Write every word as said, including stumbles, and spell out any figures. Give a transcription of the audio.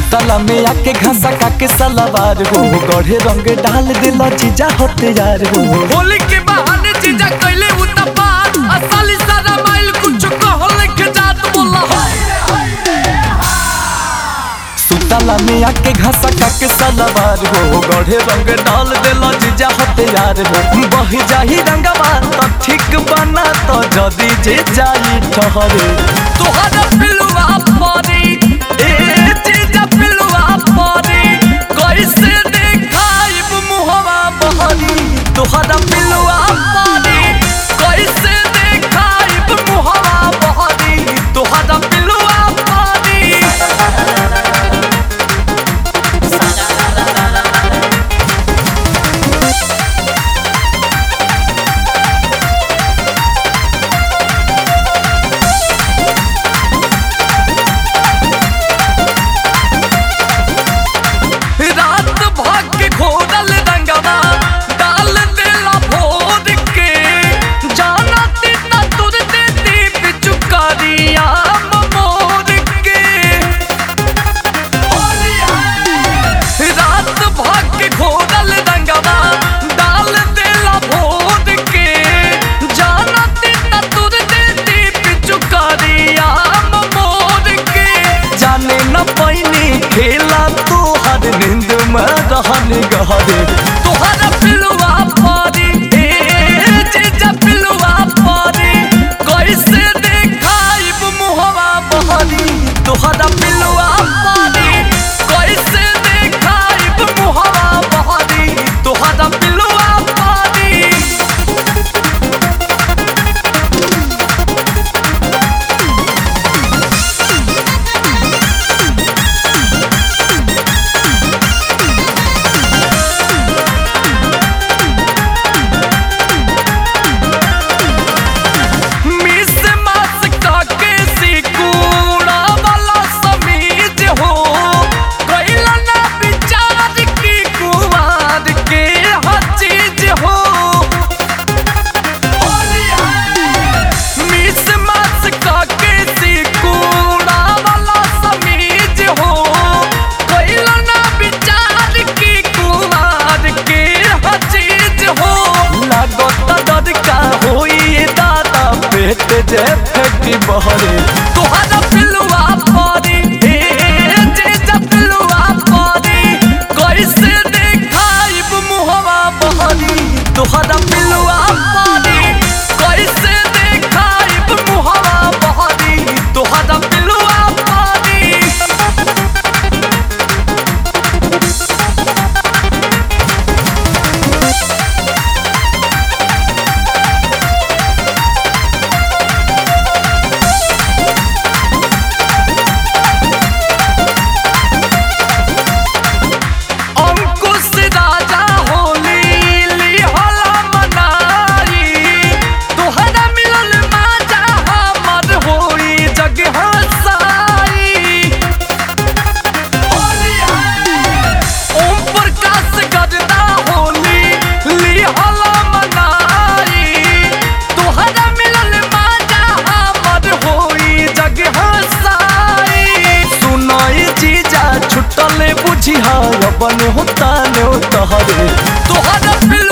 सुतला में आके घासा काके सलावार हो गढ़े रंग डाल दिला जीजा होते यार हो। होली के बहाने जीजा कैले उतपात असली सारा माइल कुछ कहल के जात बोला। सुतला में आके घासा काके सलावार हो गढ़े रंग डाल दिला जीजा होते यार हो। बह जाही रंगवा तो ठीक बना तो जदी जे जाई ठहरे तोहरा पिलुआ परी ए जीजा पिलुआ परी कैसे देखाइब मुहवा बहरी। तोहरा पिलुआ परी कैसे देखाइब मुहवा बहरी। तोहरा पिलुआ परी रात भाग के घोरल रंगवा डाल देला भोर के जाना तीता तुर देती पिचुकारिया मोर के। रात भाग के घोरल रंगवा डाल देला भोर के जाना तीता तुर देती पिचुकारिया मोर के। जाने न पैनी खेला तोहर नींद में रहन गहरे। तोहरा पिलुआ परी ए जीजा पिलुआ परी कैसे देखाइब मुहवा बहरी। तोहरा पिलुआ परी कैसे देखाइब मुहवा बहरी। तोहरा पिलुआ परी मिस मास काके सिकुड़ा वाला समीज हो कैला ना विचार की कुवार के हर चीज हो। मिस मास काके सिकुड़ा वाला समीज हो कैला ना विचार की कुवार के हर चीज हो। लागत डर का होई दादा पेट जे फेंकी बहरे। तोहरा पिलुआ परी ए जीजा पिलुआ परी कैसे देखाइब मुहवा बहरी। तोहरा पिलुआ परी कैसे देखाइब मुहवा बहरी। तोहरा पिलुआ परी अंकुश राजा होली लिहला मनाई। तोहरा मिलल माजा हमर होई जग हसाई। ओम प्रकाश गजदा होली लिहला मनाई। तोहरा मिलल माजा हमर होई जग हसाई। सुनाई जीजा छुटले बुझिहा अपन होता ने तहरे। तोहरा पिल